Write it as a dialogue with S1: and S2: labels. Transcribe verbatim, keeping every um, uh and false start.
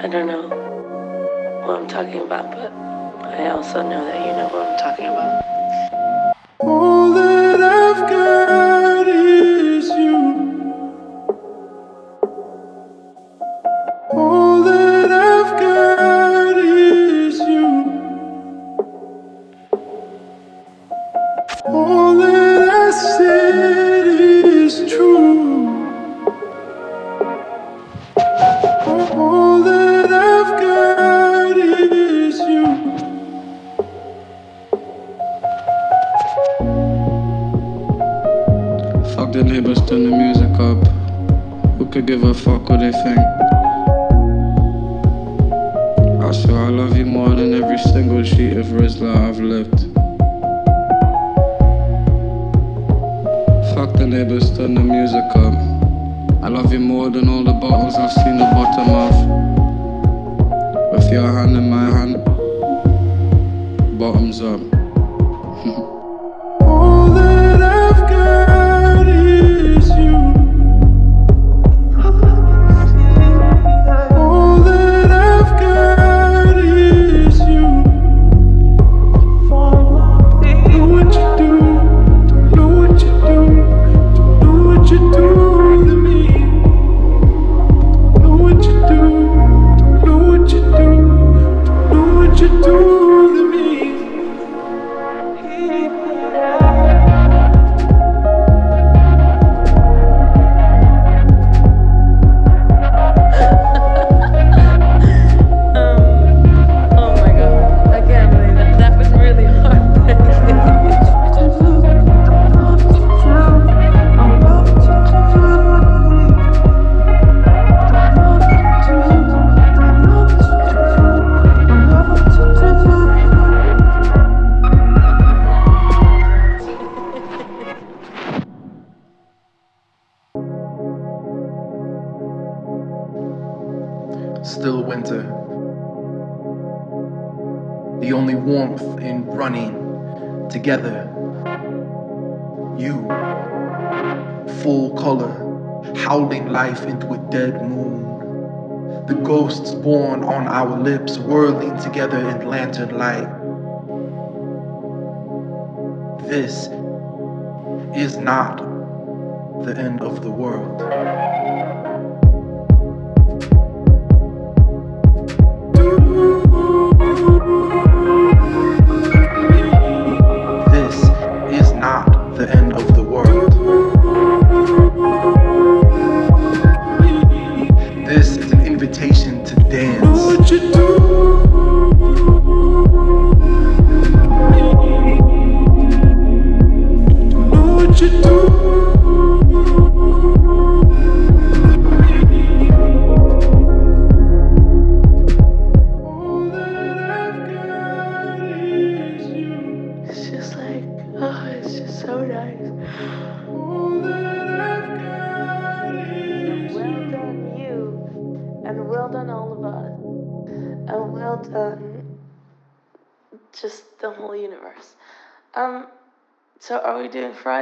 S1: I don't know what I'm talking about, but I also know that you know what I'm talking about.
S2: All that I've got is you. All that I've got is you. All that I said is true. All that I've got is you. Fuck the neighbors, turn the music up. Who could give a fuck what they think? I swear I love you more than every single sheet of Rizla I've lived. Fuck the neighbors, turn the music up. I love you more than all the bottles I've seen the bottom of. With your hand in my hand, bottoms up. All that I've got is you. All that I've got is you. Know what you do, don't know what you do, don't know what you do to me. Know what you do, don't know what you do, don't know what you do to me.
S3: Still winter. The only warmth in running together. You, full color, howling life into a dead moon. The ghosts born on our lips, whirling together in lantern light. This is not the end of the world. This is not the end of the world. This is an invitation to dance. Know what you do. Know what you do.
S1: It's just like, oh, it's just so nice.
S2: All that I've got is
S1: Well done, you, and well done, all of us, and well done, just the whole universe. Um, so are we doing Friday?